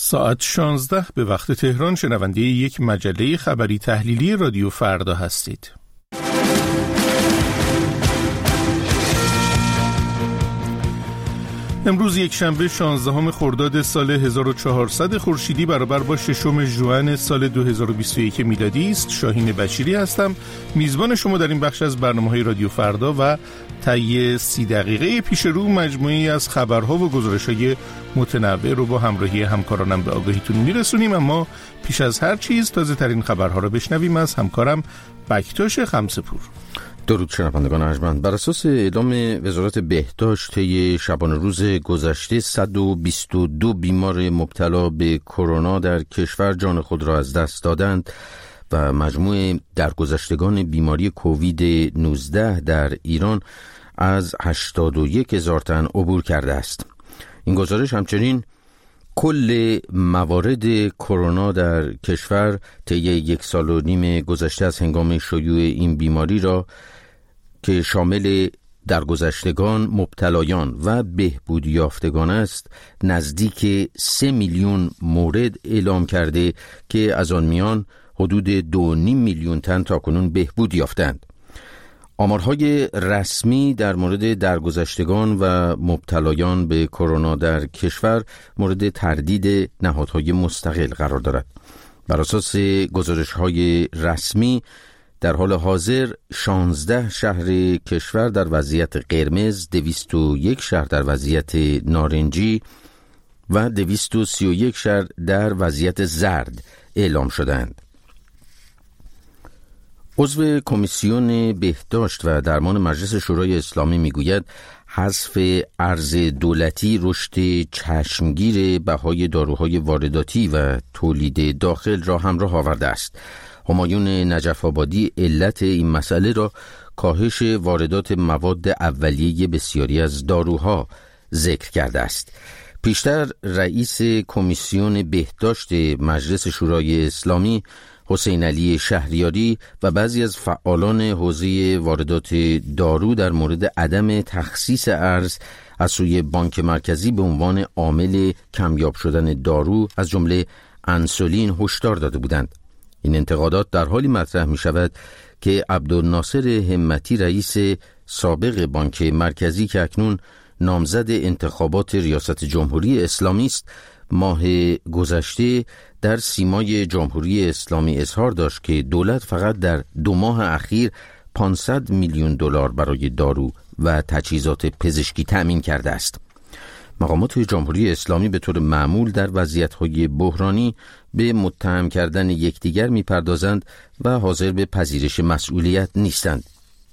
ساعت 16 به وقت تهران شنونده یک مجله خبری تحلیلی رادیو فردا هستید. امروز یک شنبه 16 خرداد سال 1400 خورشیدی برابر با 6 ژوئن سال 2021 میلادی است. شاهین بشیری هستم، میزبان شما در این بخش از برنامه‌های رادیو فردا و طی 30 دقیقه پیش رو مجموعه‌ای از خبرها و گزارش‌های متنوع رو با همراهی همکارانم به آگاهیتون میرسونیم. اما پیش از هر چیز تازه‌ترین خبرها رو بشنویم از همکارم بکتاش خمسه‌پور. درود شنوندگان ارجمند. بر اساس اعلام وزارت بهداشت طی شبانه روز گذشته 122 بیمار مبتلا به کرونا در کشور جان خود را از دست دادند و مجموع درگذشتگان بیماری کووید 19 در ایران از 81,000 تن عبور کرده است. این گزارش همچنین کل موارد کرونا در کشور طی 1.5 سال گذشته از هنگام شیوع این بیماری را که شامل درگذشتگان، مبتلایان و بهبود یافتگان است نزدیک 3 میلیون مورد اعلام کرده که از آن میان حدود 2.5 میلیون تن تاکنون بهبود یافتند. آمارهای رسمی در مورد درگذشتگان و مبتلایان به کرونا در کشور مورد تردید نهادهای مستقل قرار دارد. بر اساس گزارش‌های رسمی در حال حاضر 16 شهر کشور در وضعیت قرمز، 201 شهر در وضعیت نارنجی و 231 شهر در وضعیت زرد اعلام شدند. عضو کمیسیون بهداشت و درمان مجلس شورای اسلامی میگوید حذف ارز دولتی رشد چشمگیر بهای داروهای وارداتی و تولید داخل را همراه آورده است. همایون نجف آبادی علت این مسئله را کاهش واردات مواد اولیه بسیاری از داروها ذکر کرده است. پیشتر رئیس کمیسیون بهداشت مجلس شورای اسلامی حسین علی شهریاری و بعضی از فعالان حوزه واردات دارو در مورد عدم تخصیص ارز از سوی بانک مرکزی به عنوان عامل کمیاب شدن دارو از جمله انسولین هشدار داده بودند. این انتقادات در حالی مطرح می شود که عبدالناصر همتی رئیس سابق بانک مرکزی که اکنون نامزد انتخابات ریاست جمهوری اسلامی است، ماه گذشته در سیمای جمهوری اسلامی اظهار داشت که دولت فقط در 2 ماه اخیر 500 میلیون دلار برای دارو و تجهیزات پزشکی تأمین کرده است. مقامات جمهوری اسلامی به طور معمول در وضعیت‌های بحرانی به متهم کردن یکدیگر می‌پردازند و حاضر به پذیرش مسئولیت نیستند.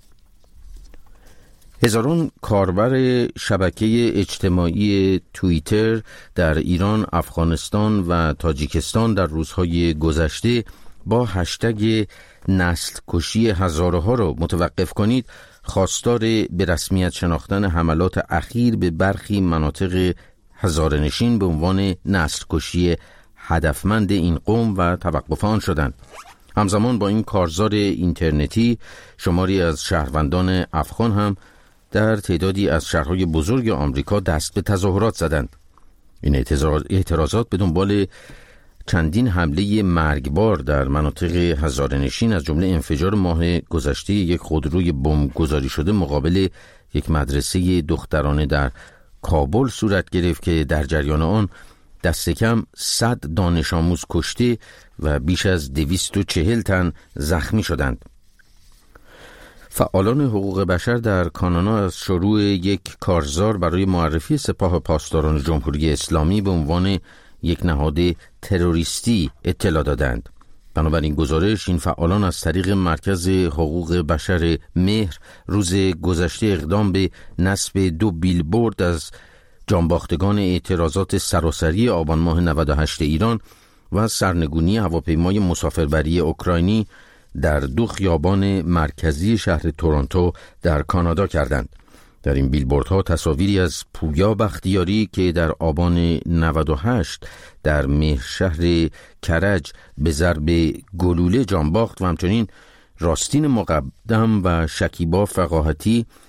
هزاران کاربر شبکه اجتماعی توییتر در ایران، افغانستان و تاجیکستان در روزهای گذشته با هشتگ نسل کشی هزارها را متوقف کنید خواستار به رسمیت شناختن حملات اخیر به برخی مناطق هزاره‌نشین به عنوان نسل کشی هدفمند این قوم و توقف آن شدند. همزمان با این کارزار اینترنتی شماری از شهروندان افغان هم در تعدادی از شهرهای بزرگ آمریکا دست به تظاهرات زدند. این اعتراضات به دنبال چندین حمله مرگبار در مناطق هزاره‌نشین از جمله انفجار ماه گذشته یک خودروی بمب گذاری شده مقابل یک مدرسه دخترانه در کابل صورت گرفت که در جریان آن دست کم 100 دانش آموز کشته و بیش از 240 تن زخمی شدند. فعالان حقوق بشر در کانادا از شروع یک کارزار برای معرفی سپاه پاسداران جمهوری اسلامی به عنوان یک نهاد تروریستی اطلاع دادند. بنابراین گزارش این فعالان از طریق مرکز حقوق بشر مهر روز گذشته اقدام به نصب 2 بیلبورد از جانباختگان اعتراضات سراسری آبان ماه 98 ایران و سرنگونی هواپیمای مسافربری اوکراینی در 2 خیابان مرکزی شهر تورنتو در کانادا کردند. در این بیلبوردها تصاویری از پویا بختیاری که در آبان 98 در مهرشهر کرج به ضرب گلوله جان باخت و همچنین راستین مقدم و شکیبا فقاهتی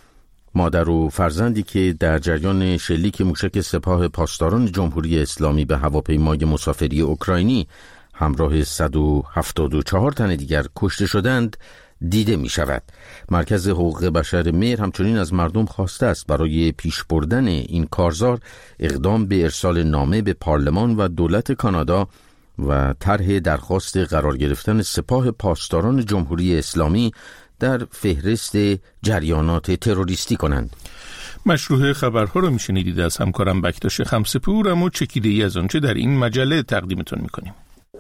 مادر و فرزندی که در جریان شلیک موشک سپاه پاسداران جمهوری اسلامی به هواپیمای مسافری اوکراینی همراه 174 تن دیگر کشته شدند دیده می شود. مرکز حقوق بشر مهر همچنین از مردم خواسته است برای پیش بردن این کارزار اقدام به ارسال نامه به پارلمان و دولت کانادا و طرح درخواست قرار گرفتن سپاه پاسداران جمهوری اسلامی در فهرست جریانات تروریستی کنند. مشروع خبرها رو میشنیدید از همکارم بکتاش خمسه‌پور، اما چکیده‌ای از آنچه در این مجله تقدیمتون میکنیم.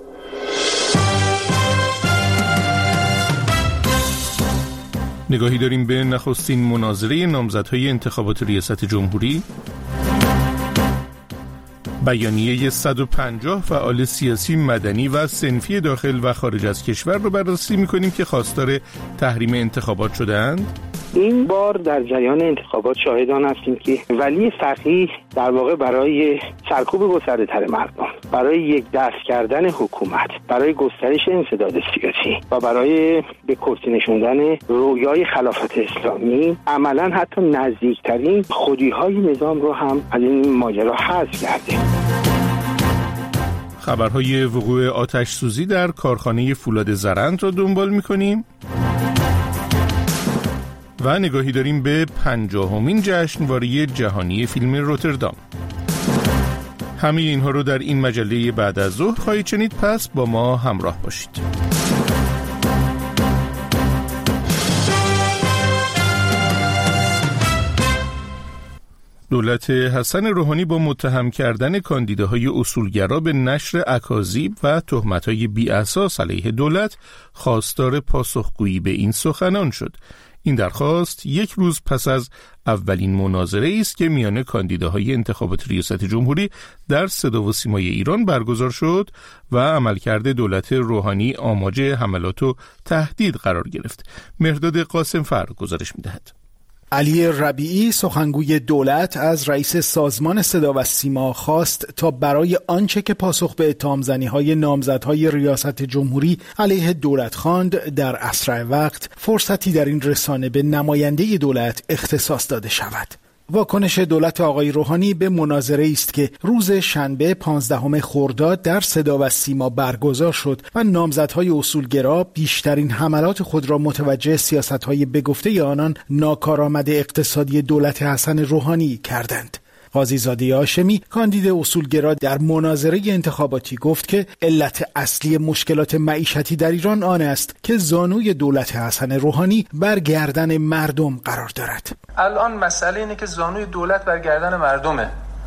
نگاهی داریم به نخستین مناظره نامزدهای انتخابات ریاست جمهوری. بیانیه 150 فعال سیاسی، مدنی و صنفی داخل و خارج از کشور رو بررسی می‌کنیم که خواستار تحریم انتخابات شده‌اند. این بار در جریان انتخابات شاهدان هستیم که ولی فقیه در واقع برای سرکوب گسترده‌تر مردم، برای یک دست کردن حکومت، برای گسترش انسداد سیاسی و برای به کرسی نشوندن رویای خلافت اسلامی عملاً حتی نزدیکترین خودی‌های نظام رو هم از این ماجرا حذف کرده. خبرهای وقوع آتش سوزی در کارخانه فولاد زرند را دنبال می‌کنیم و نگاهی داریم به 50مین جشنواره جهانی فیلم روتردام. همه اینها رو در این مجله بعد از ظهر خواهید شنید، پس با ما همراه باشید. دولت حسن روحانی با متهم کردن کاندیداهای اصولگرا به نشر اکاذیب و تهمت‌های بی‌اساس علیه دولت خواستار پاسخگویی به این سخنان شد. این درخواست یک روز پس از اولین مناظره است که میان کاندیداهای انتخابات ریاست جمهوری در صدا و سیمای ایران برگزار شد و عملکرد دولت روحانی آماج حملات و تهدید قرار گرفت. مهرداد قاسمفر گزارش می‌دهد. علی ربیعی سخنگوی دولت از رئیس سازمان صدا و سیما خواست تا برای آنچه که پاسخ به اتهام‌زنی‌های نامزدهای ریاست جمهوری علیه دولت خواند در اسرع وقت فرصتی در این رسانه به نماینده دولت اختصاص داده شود. واکنش دولت آقای روحانی به مناظره است که روز شنبه 15 خرداد در صدا و سیما برگزار شد و نامزدهای اصولگرا بیشترین حملات خود را متوجه سیاست‌های به گفته آنان ناکارآمد اقتصادی دولت حسن روحانی کردند. قاضی زاده هاشمی کاندید اصولگرا در مناظره انتخاباتی گفت که علت اصلی مشکلات معیشتی در ایران آن است که زانوی دولت حسن روحانی بر گردن مردم قرار دارد. الان مسئله اینه که زانوی دولت بر گردن مردمه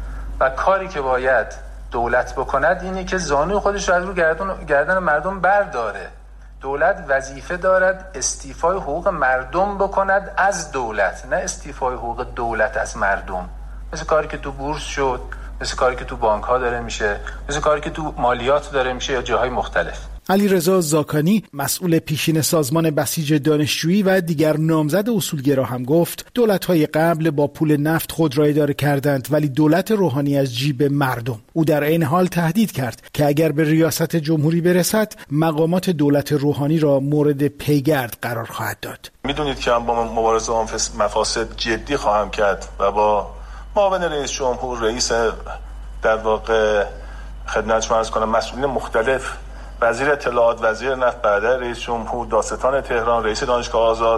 و کاری که باید دولت بکند اینه که زانوی خودش رو از رو گردن مردم برداره. دولت وظیفه دارد استیفای حقوق مردم بکند از دولت، نه استیفای حقوق دولت از مردم. مثل کاری که تو بورس شد، مثل کاری که تو بانک ها داره میشه، مثل کاری که تو مالیات داره میشه یا جاهای مختلف. علیرضا زاکانی مسئول پیشین سازمان بسیج دانشجویی و دیگر نامزد اصولگرا هم گفت دولت‌های قبل با پول نفت خود را اداره کردند ولی دولت روحانی از جیب مردم. او در این حال تهدید کرد که اگر به ریاست جمهوری برسد مقامات دولت روحانی را مورد پیگرد قرار خواهد داد. میدونید که من با مبارزه با مفاسد جدی خواهم کرد و با معاون رئیس جمهور، رئیس در واقع خدمت شما عرض کنم مسئولین مختلف، وزیر اطلاعات، وزیر نفت، برادر رئیس جمهور، دادستان تهران، رئیس دانشگاه آزاد،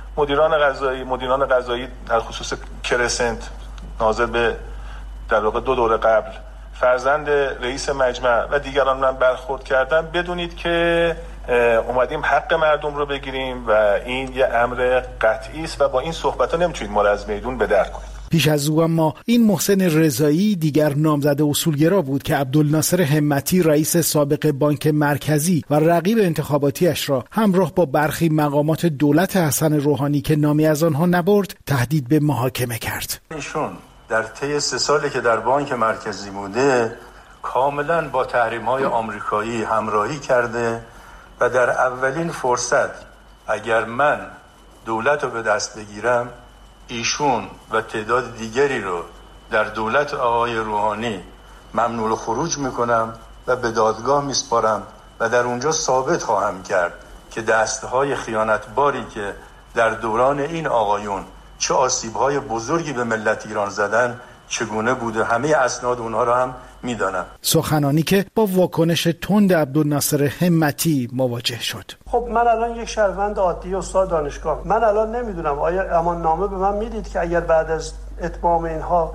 مدیران قضایی در خصوص کرسنت، ناظر به در واقع 2 دوره قبل، فرزند رئیس مجمع و دیگران من برخورد کردم. بدونید که اومدیم حق مردم رو بگیریم و این یه امر قطعی است و با این صحبت‌ها نمیتونید ما رو از میدون به در کنید. پیش از او اما این محسن رضایی دیگر نامزد اصولگرا بود که عبدالناصر همتی رئیس سابق بانک مرکزی و رقیب انتخاباتیش را همراه با برخی مقامات دولت حسن روحانی که نامی از آنها نبرد تهدید به محاکمه کرد. ایشون در طی 3 سالی که در بانک مرکزی بوده کاملا با تحریم‌های آمریکایی همراهی کرده و در اولین فرصت اگر من دولت رو به دست بگیرم ایشون و تعداد دیگری رو در دولت آقای روحانی ممنوع خروج میکنم و به دادگاه میسپارم و در اونجا ثابت خواهم کرد که دستهای خیانتباری که در دوران این آقایون چه آسیب‌های بزرگی به ملت ایران زدن، چگونه بوده، همه اسناد اونها رو هم میدانم. سخنانی که با واکنش تند عبدالناصر همتی مواجه شد. خب من الان یک شهروند عادی استاد دانشگاه، من الان نمیدونم آیا امان نامه به من میدید که اگر بعد از اتمام اینها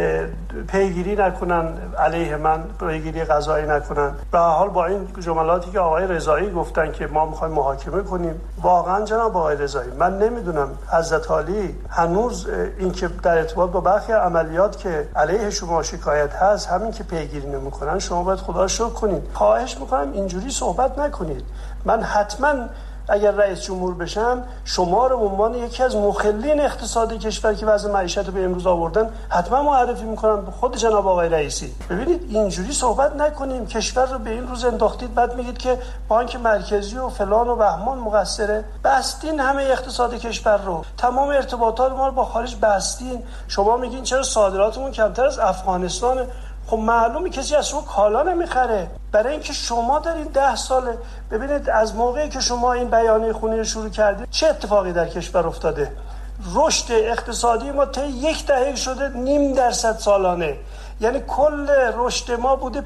پیگیری نکنن علیه من، پیگیری قضایی نکنن. به هر حال با این جملاتی که آقای رضایی گفتن که ما میخوایم محاکمه کنیم، واقعا جناب آقای رضایی من نمیدونم حضرت عالی هنوز این که در ارتباط با برخی عملیات که علیه شما شکایت هست همین که پیگیری نمیکنن، شما باید خدا رو شکر کنید. خواهش میکنم اینجوری صحبت نکنید. من حتما اگر رئیس جمهور بشم شما رو به عنوان یکی از مخلین اقتصادی کشور که وضع معیشت رو به امروز آوردن حتما معرفی میکنم به خود جناب آقای رئیسی. ببینید اینجوری صحبت نکنیم. کشور رو به این روز انداختید، بعد میگید که بانک مرکزی و فلان و بهمان مقصره. بستین همه اقتصاد کشور رو، تمام ارتباطات ما رو با خارج بستین. شما میگین چرا صادراتمون کمتر از افغانستانه؟ خب معلومه کسی از شما کالا نمیخره، برای اینکه شما دارین 10 ساله. ببینید از موقعی که شما این بیانیه خونی رو شروع کردید چه اتفاقی در کشور افتاده. رشد اقتصادی ما تا 10 دهه شده 0.5% سالانه، یعنی کل رشد ما بوده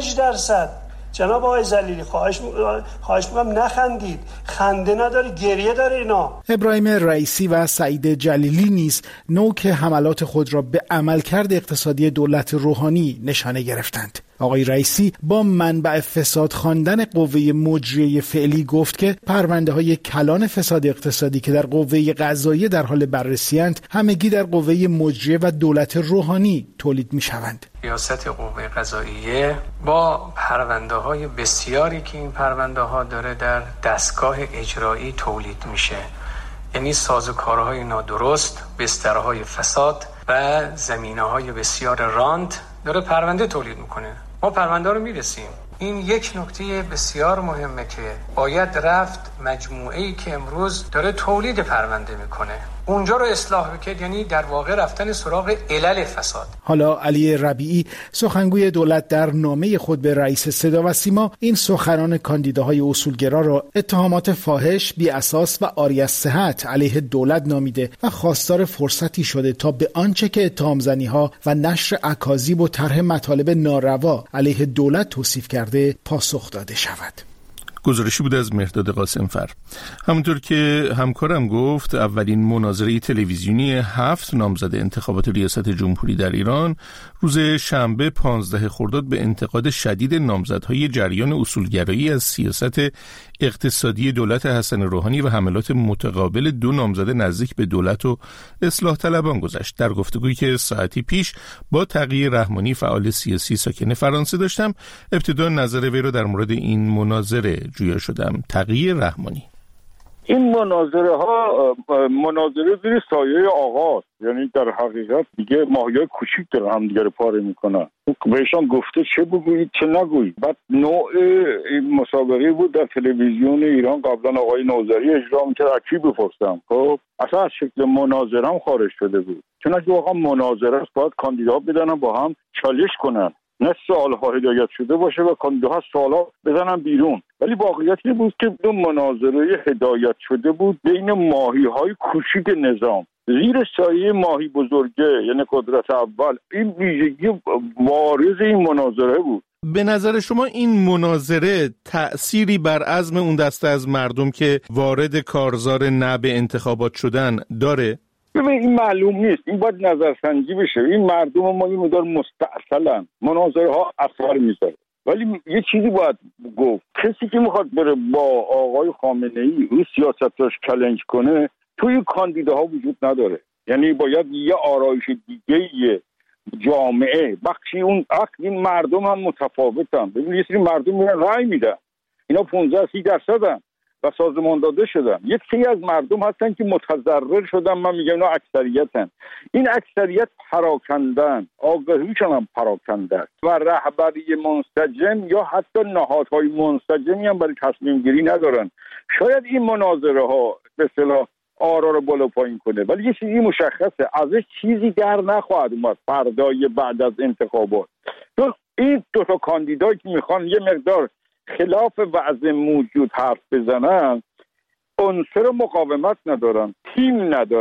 5%. جناب آقای ذلیلی خواهش میکنم نخندید، خنده نداره، گریه داره اینا. ابراهیم رئیسی و سعید جلیلی نیز نوک حملات خود را به عملکرد اقتصادی دولت روحانی نشانه گرفتند. آقای رئیسی با منبع فساد خواندن قوه مجریه فعلی گفت که پرونده های کلان فساد اقتصادی که در قوه قضاییه در حال بررسی‌اند همگی در قوه مجریه و دولت روحانی تولید می‌شوند. ریاست قوه قضاییه با پرونده های بسیاری که این پرونده ها داره در دستگاه اجرایی تولید میشه، یعنی سازوکارهای نادرست، بسترهای فساد و زمینه‌های بسیار راند داره پرونده تولید میکنه. ما پرونده رو میرسیم. این یک نکته بسیار مهمه که باید رفت مجموعه‌ای که امروز داره تولید پرونده میکنه اونجا رو اصلاح بکرد، یعنی در واقع رفتن سراغ علل فساد. حالا علی ربیعی سخنگوی دولت در نامه خود به رئیس صدا و سیما این سخنان کاندیداهای اصولگرا را اتهامات فاحش، بی اساس و عاری از صحت علیه دولت نامیده و خواستار فرصتی شده تا به آنچه که اتهام‌زنی‌ها و نشر اکاذیب و طرح مطالب ناروا علیه دولت توصیف کرده پاسخ داده شود. گزارشی بود از مهرداد قاسمفر. همونطور که همکارم گفت، اولین مناظره تلویزیونی 7 نامزد انتخابات ریاست جمهوری در ایران روز شنبه 15 خرداد به انتقاد شدید نامزدهای جریان اصولگرایی از سیاست اقتصادی دولت حسن روحانی و حملات متقابل 2 نامزد نزدیک به دولت و اصلاح طلبان گذشت. در گفتگویی که ساعتی پیش با تقی رحمانی فعال سیاسی ساکن فرانسه داشتم، ابتدا نظر وی را در مورد این مناظره جویا شدم. تقی رحمانی: این مناظره زیر سایه آقاست، یعنی در حقیقت دیگه ماهیای کوچیک دارن هم دیگه رو پاره میکنن. بهشان گفته چه بگویید چه نگویید. بعد نوع مسابقه بود در تلویزیون ایران، قبلا آقای نوذری اجرا میکرد، از کی بپرسم؟ خب اصلا از شکل مناظره هم خارج شده بود، چون اگه واقعا مناظره است باید کاندیدا بدنن با هم چالش کنن، نه سوال‌ها هدایت شده باشه و کاندیداها سوالا بزنن بیرون. ولی واقعیت این بود که دو مناظره هدایت شده بود بین ماهی‌های کوچیک نظام زیر سایه ماهی بزرگه، یعنی قدرت اول. این ویژگی بارز این مناظره بود. به نظر شما این مناظره تأثیری بر عزم اون دسته از مردم که وارد کارزار نه به انتخابات شدن داره؟ ببین این معلوم نیست، این باید نظرسنجی بشه. این مردم ما این مدار مستعصلن، مناظره ها اثر میذاره. ولی یه چیزی باید گفت، کسی که میخواد بره با آقای خامنه‌ای روی سیاستش چالش کنه توی کاندیداها وجود نداره. یعنی باید یه آرایش دیگه جامعه بخشی اون این مردم هم متفاوتن. ببین یه سری مردم میرن رای میدن، اینا 15-30% و سازمان داده شدن. یک سری از مردم هستن که متضرر شدن، من میگم اینا اکثریتن. این اکثریت پراکندن، آگاهیشون هم پراکنده و رهبری منسجم یا حتی نهادهای منسجمی هم برای تصمیم گیری ندارن. شاید این مناظره ها به اصطلاح آرا رو بالا پایین کنه، ولی یه چیزی مشخصه، ازش چیزی در نخواهد اومد فردای بعد از انتخابات. تو این دو تا کاندیدایی که میخوان یه مقدار خلاف وضع موجود حرف بزنن، عنصر مقاومت ندارن، تیم ندارن،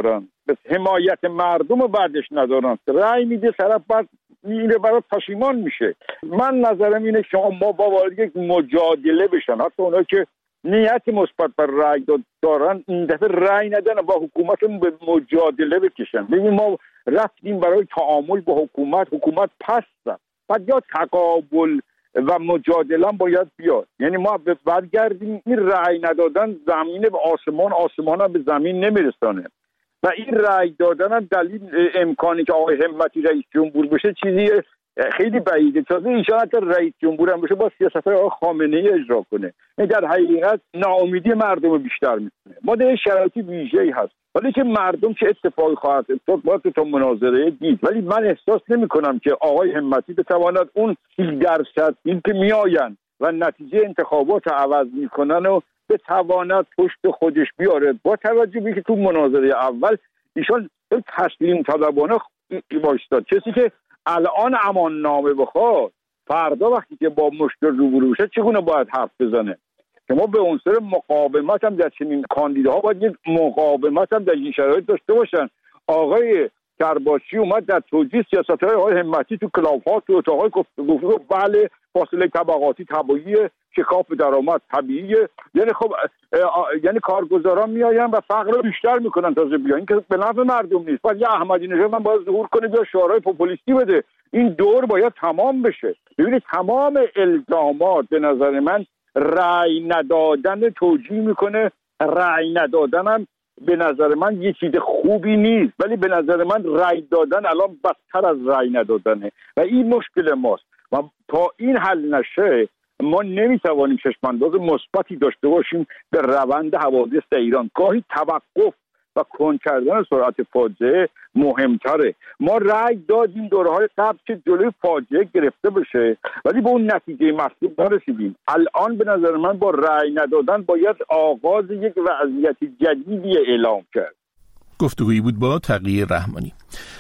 حمایت مردم بعدش ندارن، رأی میده طرف بعد میره برای پشیمان میشه. من نظرم اینه شما ما با وارد یک مجادله بشن، حتی اونایی که نیت مثبت بر رأی دارن این دفعه رأی ندن و با حکومتون به مجادله بکشن. ببین ما رفتیم برای تعامل با حکومت پس زد، بعد یا تقابل و مجادله هم باید بیاد. یعنی ما برگردیم این رأی ندادن زمین به آسمان هم به زمین نمیرسانه و این رأی دادن هم دلیل امکانی که آقای همتی رئیس جمهور بشه چیزی خیلی بعیده. تازه ایشان حتی رئیس جمهور هم بشه با سیاست‌های آقای خامنه‌ای اجرا کنه. این در حقیقت ناامیدی مردم بیشتر میکنه. ما در شرایطی ویژه‌ای هست ولی که مردم چه اتفاقی خواهد افتاد باید تو مناظره دید، ولی من احساس نمی‌کنم که آقای همتی بتواند اون 30% این که میآیند و نتیجه انتخابات عوض میکنن و بتواند پشت خودش بیاره. با توجه به که تو مناظره اول ایشان تسلیم طلبانه وایستاد. کسی که الان امان نامه بخواد فردا وقتی که با مشکل روبرو بشه چگونه باید حرف بزنه؟ شما به عنصر مقاومت هم در چنین کاندیداها باید یک مقاومت هم در این شرایط داشته باشن. آقای کرباشی اومد در توجیه سیاست‌های آقای همتی تو کلاب‌ها تو اتاق‌های گفتگو بله فاصله طبقاتی طبیعی، شکاف درآمد طبیعیه. یعنی خب یعنی کارگزاران میآیند و فقر رو بیشتر میکنن تازه بیان، این که به نفع مردم نیست. بعد یه احمدی نژاد من باید ظهور کنه یا شعارهای پوپولیستی بده. این دور باید تمام بشه. ببینید تمام الزامات به نظر من رأی ندادن توجیه میکنه. رأی ندادن هم به نظر من یه چیز خوبی نیست، ولی به نظر من رأی دادن الان بدتر از رأی ندادنه و این مشکل ماست و تا این حل نشه ما نمیتوانیم چشمانداز مثبتی داشته باشیم به روند حوادث در ایران. گاهی توقف و کند کردن سرعت فاجعه مهمتره. ما رأی دادیم دوره‌های قبل که جلوی فاجعه گرفته بشه ولی به اون نتیجه مطلوب نرسیدیم. الان به نظر من با رأی ندادن باید آغاز یک وضعیت جدیدی اعلام کرد. گفتگویی بود با تقی رحمانی.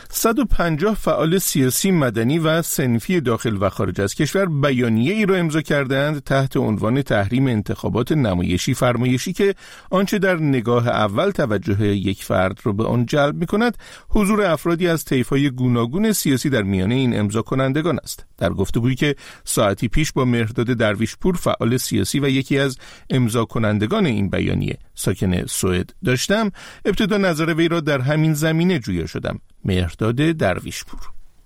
150 فعال سیاسی، مدنی و صنفی داخل و خارج از کشور بیانیه ای را امضا کردند تحت عنوان تحریم انتخابات نمایشی فرمایشی که آنچه در نگاه اول توجه یک فرد را به آن جلب می‌کند حضور افرادی از طیف‌های گوناگون سیاسی در میانه این امضا کنندگان است. در گفتگویی که ساعتی پیش با مهرداد درویشپور فعال سیاسی و یکی از امضا کنندگان این بیانیه ساکن سوئد داشتم، ابتدا نظر وی را در همین زمینه جویا شدم. مهرداد درویشپور: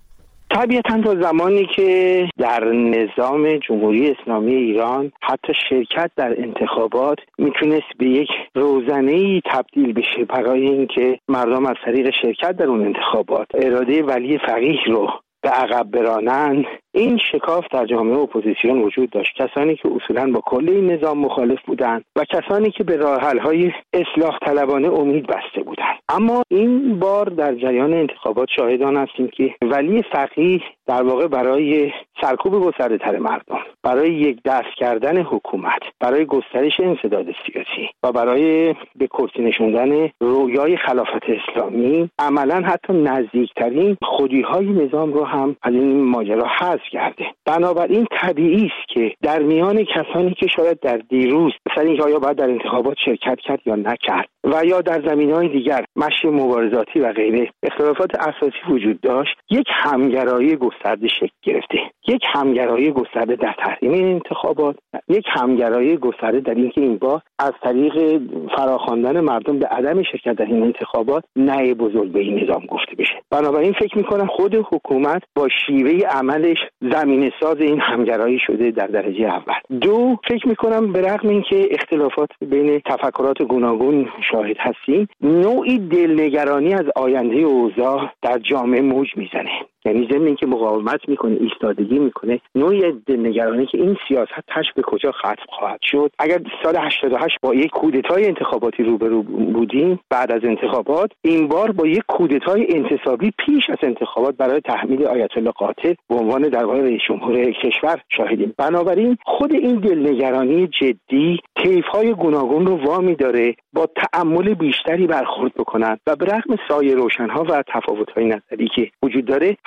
طبیعتاً تا زمانی که در نظام جمهوری اسلامی ایران حتی شرکت در انتخابات میتونست به یک روزنه‌ای تبدیل بشه برای اینکه مردم از طریق شرکت در اون انتخابات اراده ولی فقیه رو به عقب برانند، این شکاف در جامعه اپوزیسیون وجود داشت. کسانی که اصولاً با کل این نظام مخالف بودند و کسانی که به راه حل‌های اصلاح طلبانه امید بسته بودند. اما این بار در جریان انتخابات شاهدان هستیم که ولی فقیه در واقع برای سرکوب گسترده‌تر مردم، برای یک دست کردن حکومت، برای گسترش انسداد سیاسی و برای به کرسی نشوندن رویای خلافت اسلامی عملاً حتی نزدیکترین خودی‌های نظام رو هم از این ماجرا حذف کرده. بنابراین طبیعی است که در میان کسانی که شاید در دیروز مثلا اینکه آیا باید در انتخابات شرکت کرد یا نکرد و یا در زمینه‌های دیگر مشی مبارزاتی و غیره اختلافات اساسی وجود داشت، یک همگرایی گسترده شکل گرفته. یک همگرایی گسترده در تحریم انتخابات، یک همگرایی گسترده در اینکه این بار از طریق فراخواندن مردم به عدم شرکت در این انتخابات نه بزرگ به این نظام گفته بشه. بنابراین فکر می‌کنم خود حکومت با شیوه عملش زمینه ساز این همگرایی شده در درجه اول. دو، فکر می‌کنم به رغم اینکه اختلافات بین تفکرات گوناگون شاهد هستیم، نوعی دلنگرانی از آینده اوضاع در جامعه موج میزنه. یعنی ضمن اینکه مقاومت میکنه، ایستادگی میکنه، نوعی دلنگرانی که این سیاست تش به کجا ختم خواهد شد. اگر سال 88 با یک کودتای انتخاباتی روبرو بودیم بعد از انتخابات، این بار با یک کودتای انتصابی پیش از انتخابات برای تحمیل آیت الله قاطع به عنوان در واقع رئیس جمهور کشور شاهدیم. بنابراین خود این دلنگرانی جدی طیف‌های گوناگون رو وامی داره با تأمل بیشتری برخورد بکنن و به رغم سایه روشن‌ها و تفاوت‌های نظری که وجود داره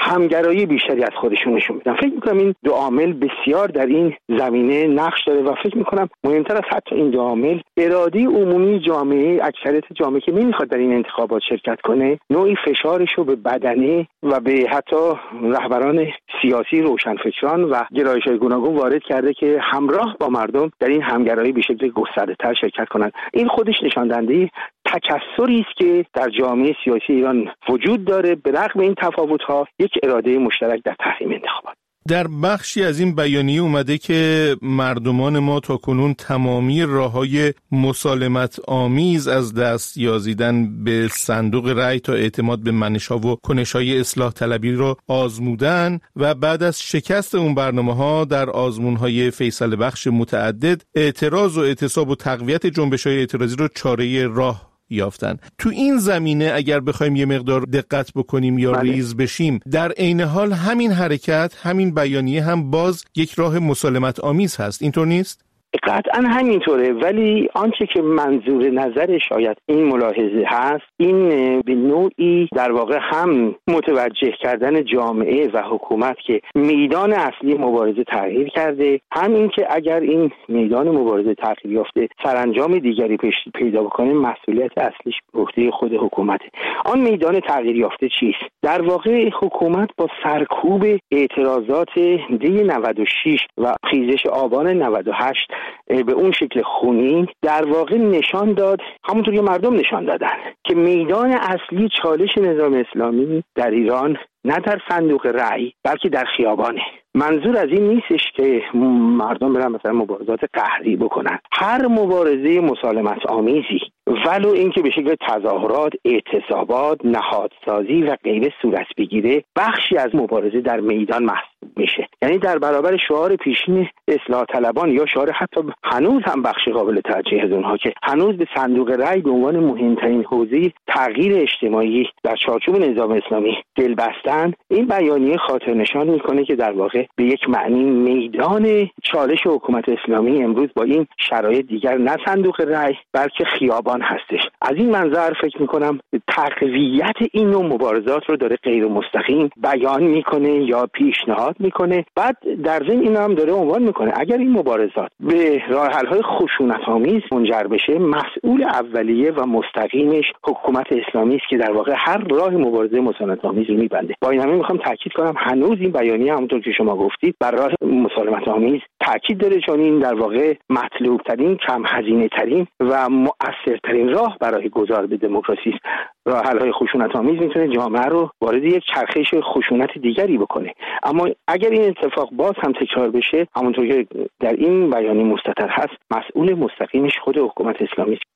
همگرایی بیشتری از خودشون نشون میدن. فکر میکنم این دو عامل بسیار در این زمینه نقش داره و فکر میکنم مهمتر از حتی این دو عامل اراده عمومی جامعه، اکثریت جامعه که نمیخواد در این انتخابات شرکت کنه، نوعی فشارش رو به بدنه و به حتی رهبران سیاسی، روشنفکران و گرایش‌های گوناگون وارد کرده که همراه با مردم در این همگرایی به شکل گسترده‌تر شرکت کنند. این خودش نشان دهنده تکثری است که در جامعه سیاسی ایران وجود داره به رغم این تفاوت‌ها یک اراده مشترک در تحریم انتخابات. در بخشی از این بیانیه اومده که مردمان ما تاکنون تمامی راه‌های مسالمت آمیز از دست یازیدن به صندوق رأی تا اعتماد به منش‌ها و کنش‌های اصلاح طلبی را آزمودن و بعد از شکست اون برنامه‌ها در آزمون‌های فیصله بخش متعدد اعتراض و اعتصاب و تقویت جنبش‌های اعتراضی رو چاره راه یافتن. تو این زمینه اگر بخوایم یه مقدار دقت بکنیم یا ریز بشیم، در عین حال همین حرکت، همین بیانیه هم باز یک راه مسالمت آمیز هست، اینطور نیست؟ قطعا همینطوره، ولی آنچه که منظور نظر شاید این ملاحظه هست این به نوعی در واقع هم متوجه کردن جامعه و حکومت که میدان اصلی مبارزه تغییر کرده، هم این که اگر این میدان مبارزه تغییر یافته سرانجام دیگری پیدا بکنه مسئولیت اصلیش به عهده خود حکومته. آن میدان تغییر یافته چیست؟ در واقع حکومت با سرکوب اعتراضات دی 96 و خیزش آبان 98 به اون شکل خونین در واقع نشان داد، همونطور که مردم نشان دادن، که میدان اصلی چالش نظام اسلامی در ایران نه در صندوق رأی بلکه در خیابانه. منظور از این نیستش که مردم برن مثلا مبارزات قهری بکنن. هر مبارزه مسالمت آمیزی ولو اینکه به شکل تظاهرات، اعتصابات، نهادسازی و غیره صورت بگیره، بخشی از مبارزه در میدان محسوب میشه. یعنی در برابر شعار پیشین اصلاح طلبان یا شعار حتی هنوز هم بخش قابل توجهی از اونها که هنوز به صندوق رأی به عنوان مهمترین حوزه تغییر اجتماعی در چارچوب نظام اسلامی دل بستن، این بیانیه خاطر نشان میکنه که در واقع به یک معنی میدان چالش حکومت اسلامی امروز با این شرایط دیگر نه صندوق رأی بلکه خیابان هستش. از این منظر فکر میکنم تقویت این نوع مبارزات رو داره غیر مستقیم بیان میکنه یا پیشنهاد میکنه. بعد در ضمن این هم داره عنوان میکنه اگر این مبارزات به راه حل های خشونت آمیز منجر بشه، مسئول اولیه و مستقیمش حکومت اسلامی است که در واقع هر راه مبارزه مسالمت آمیز رو میبنده. با این همه میخوام تاکید کنم هنوز این بیانیه همونطور که شما گفتید بر راه مسالمت آمیز تاکید داره، چون این در واقع مطلوب ترین، کم هزینه ترین و مؤثرترین راه برای گذار به دموکراسی است. راه حل های خشونت آمیز میتونه جامعه رو وارد یک چرخش خشونت دیگری بکنه، اما اگر این اتفاق باز هم تکرار بشه، همونطور که در این بیانیه مستتر هست، مسئول مستقیمش خود حکومت اسلامی است.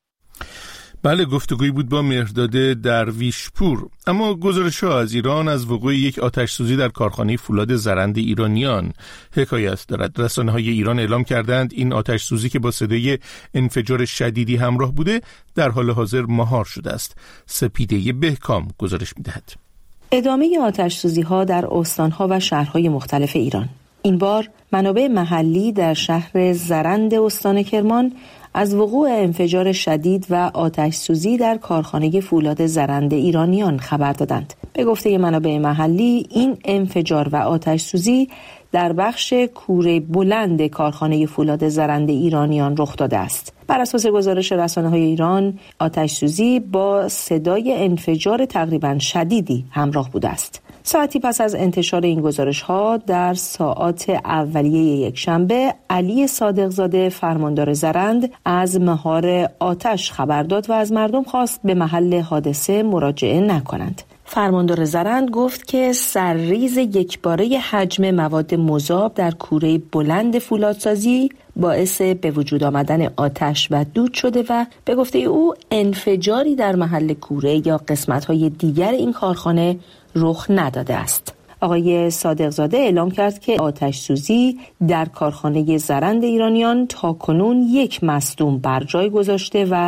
بله، گفتگویی بود با مهرداد درویشپور. اما گزارش‌ها از ایران از وقوع یک آتش‌سوزی در کارخانه فولاد زرند ایرانیان حکایت دارد. رسانه‌های ایران اعلام کردند این آتش‌سوزی که با صدای انفجار شدیدی همراه بوده در حال حاضر مهار شده است. سپیده بهکام گزارش می‌دهد. ادامه آتش‌سوزی‌ها در استان‌ها و شهرهای مختلف ایران. این بار منابع محلی در شهر زرند استان کرمان از وقوع انفجار شدید و آتش‌سوزی در کارخانه فولاد زرند ایرانیان خبر دادند. به گفته منابع محلی این انفجار و آتش‌سوزی در بخش کوره بلند کارخانه فولاد زرند ایرانیان رخ داده است. بر اساس گزارش رسانه‌های ایران، آتش‌سوزی با صدای انفجار تقریباً شدیدی همراه بوده است. ساعتی پس از انتشار این گزارش‌ها در ساعات اولیه یکشنبه، علی صادقزاده فرماندار زرند از مهار آتش خبر داد و از مردم خواست به محل حادثه مراجعه نکنند. فرماندار زرند گفت که سرریز یکباره حجم مواد مذاب در کوره بلند فولادسازی باعث به وجود آمدن آتش و دود شده و به گفته او انفجاری در محل کوره یا قسمت‌های دیگر این کارخانه رخ نداده است. آقای صادقزاده اعلام کرد که آتش سوزی در کارخانه زرند ایرانیان تاکنون 1 مصدوم بر جای گذاشته و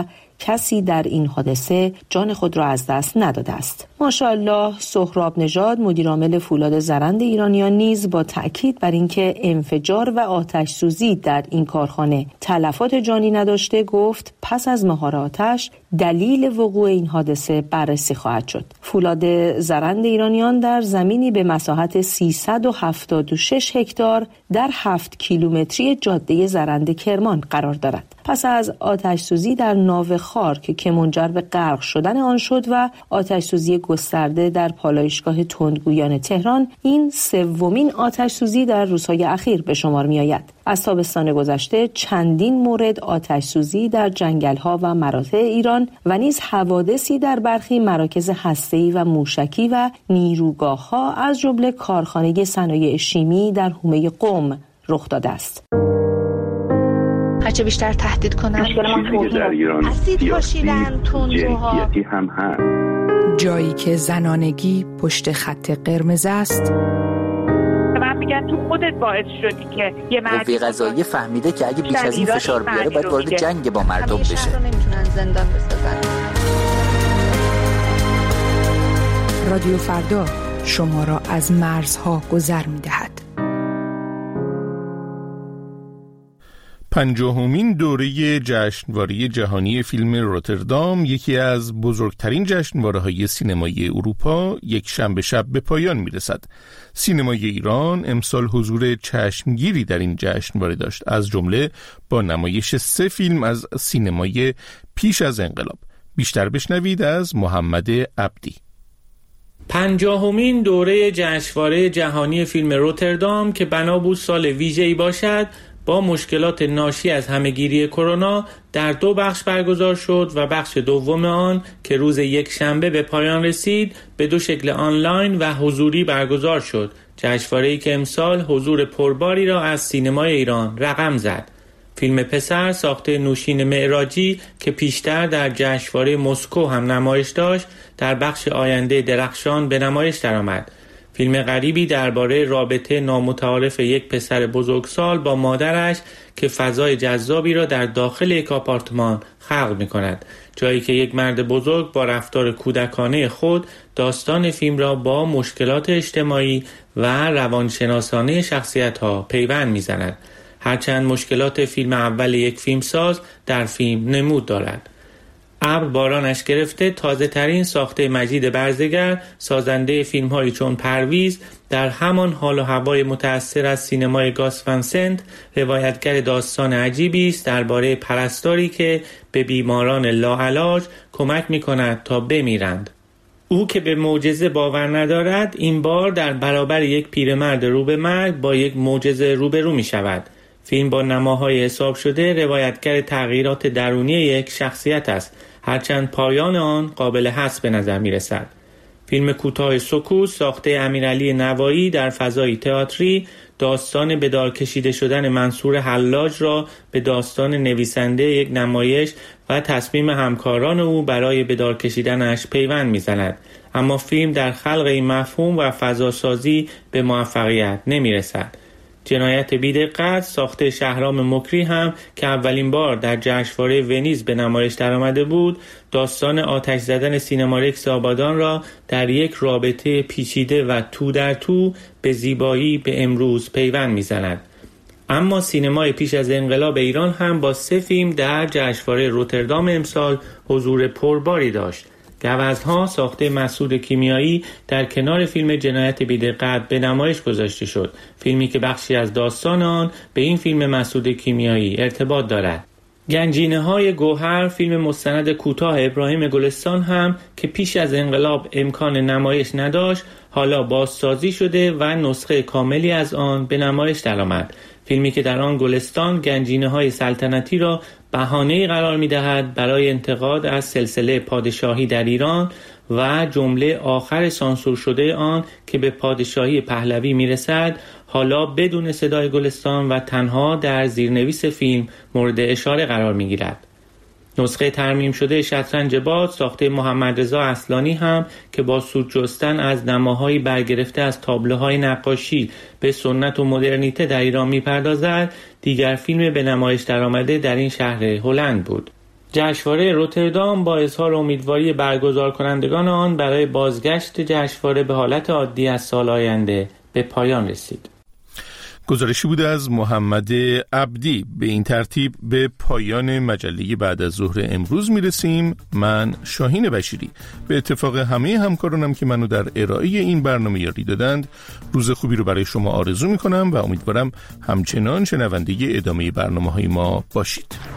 کسی در این حادثه جان خود را از دست نداده است. ماشاءالله سهراب نژاد مدیرعامل فولاد زرند ایرانیان نیز با تأکید بر اینکه انفجار و آتش سوزی در این کارخانه تلفات جانی نداشته گفت پس از مهار آتش دلیل وقوع این حادثه بررسی خواهد شد. فولاد زرند ایرانیان در زمینی به مساحت 376 هکتار در 7 کیلومتری جاده زرند کرمان قرار دارد. پس از آتش سوزی در ناو خارک که منجر به غرق شدن آن شد و آتش سوزی گسترده در پالایشگاه تندگویان تهران، این سومین آتش سوزی در روزهای اخیر به شمار می آید. از تابستان گذشته چندین مورد آتش سوزی در جنگل‌ها و مراتع ایران و نیز حوادثی در برخی مراکز هسته‌ای و موشکی و نیروگاه‌ها از جمله کارخانه صنایع شیمی در حومه قم رخ داده است. هرچه بیشتر تهدید کنن در ایران اسید پاشیدن، تندروها هم هست. جایی که زنانگی پشت خط قرمز است. من میگن تو خودت باعث شدی که یه قوه قضاییه فهمیده که اگه بیش از این فشار بیاره باید وارد جنگ با مردم بشه. نمیتونن زندان بسازن. رادیو فردا شما را از مرزها گذر میدهد. 50مین دوره جشنواره جهانی فیلم روتردام، یکی از بزرگترین جشنواره‌های سینمایی اروپا، یک شنبه شب به پایان میرسد. سینمای ایران امسال حضور چشمگیری در این جشنواره داشت، از جمله با نمایش 3 فیلم از سینمای پیش از انقلاب. بیشتر بشنوید از محمد عبدی. 50مین دوره جشنواره جهانی فیلم روتردام که بنا بود سال ویژه‌ای باشد، با مشکلات ناشی از همهگیری کرونا در 2 بخش برگزار شد و بخش دوم آن که روز یک شنبه به پایان رسید به 2 شکل آنلاین و حضوری برگزار شد. جشنواره‌ای که امسال حضور پرباری را از سینمای ایران رقم زد. فیلم پسر ساخته نوشین معراجی که پیشتر در جشنواره مسکو هم نمایش داشت، در بخش آینده درخشان به نمایش درآمد. فیلم غریبی درباره رابطه نامتعارف یک پسر بزرگسال با مادرش که فضای جذابی را در داخل یک آپارتمان خلق می‌کند، جایی که یک مرد بزرگ با رفتار کودکانه خود داستان فیلم را با مشکلات اجتماعی و روانشناسانه شخصیت‌ها پیوند می‌زند. هرچند مشکلات فیلم اول یک فیلمساز در فیلم نمود دارد. ابر بارانش گرفته تازه ترین ساخته مجید برزگر، سازنده فیلم‌هایی چون پرویز، در همان حال و هوای متأثر از سینمای گاس ون سنت، روایتگر داستان عجیبی است درباره پرستاری که به بیماران لاعلاج کمک می‌کند تا بمیرند. او که به معجزه باور ندارد، این بار در برابر یک پیرمرد رو به مرگ با یک معجزه روبرو می‌شود. فیلم با نماهای حساب شده روایتگر تغییرات درونی یک شخصیت است، هرچند پایان آن قابل حدس به نظر می رسد. فیلم کوتاه سکوت ساخته امیرعلی نوایی در فضای تئاتری، داستان به دار کشیده شدن منصور حلاج را به داستان نویسنده یک نمایش و تصمیم همکاران او برای به دار کشیدنش پیوند می زند. اما فیلم در خلق این مفهوم و فضاسازی به موفقیت نمی رسد. جنایت بی‌دقت ساخته شهرام مکری هم که اولین بار در جشنواره ونیز به نمایش درآمده بود، داستان آتش زدن سینمارکس آبادان را در یک رابطه پیچیده و تو در تو به زیبایی به امروز پیوند می‌زند. اما سینمای پیش از انقلاب ایران هم با 3 فیلم در جشنواره روتردام امسال حضور پرباری داشت. گوزن‌ها ساخته مسعود کیمیایی در کنار فیلم جنایت بی‌دقت به نمایش گذاشته شد، فیلمی که بخشی از داستان آن به این فیلم مسعود کیمیایی ارتباط دارد. گنجینه‌های گوهر فیلم مستند کوتاه ابراهیم گلستان هم که پیش از انقلاب امکان نمایش نداشت، حالا بازسازی شده و نسخه کاملی از آن به نمایش درآمد. فیلمی که در آن گلستان گنجینه‌های سلطنتی را بهانه‌ای قرار می‌دهد برای انتقاد از سلسله پادشاهی در ایران و جمله آخر سانسور شده آن که به پادشاهی پهلوی می‌رسد، حالا بدون صدای گلستان و تنها در زیرنویس فیلم مورد اشاره قرار می‌گیرد. نسخه ترمیم شده شطرنج باد ساخته محمد رضا اصلانی هم که با سود جستن از نماهایی برگرفته از تابلوهای نقاشی به سنت و مدرنیته در ایران می‌پردازد، دیگر فیلم به نمایش درآمده در این شهر هلند بود. جشنواره روتردام با اظهار امیدواری برگزار کنندگان آن برای بازگشت جشنواره به حالت عادی از سال آینده به پایان رسید. گزارشی بوده از محمد عبدی. به این ترتیب به پایان مجله بعد از ظهر امروز میرسیم. من شاهین بشیری به اتفاق همه همکارانم که منو در ارائه این برنامه یاری دادند روز خوبی رو برای شما آرزو میکنم و امیدوارم همچنان شنونده ادامه برنامه‌های ما باشید.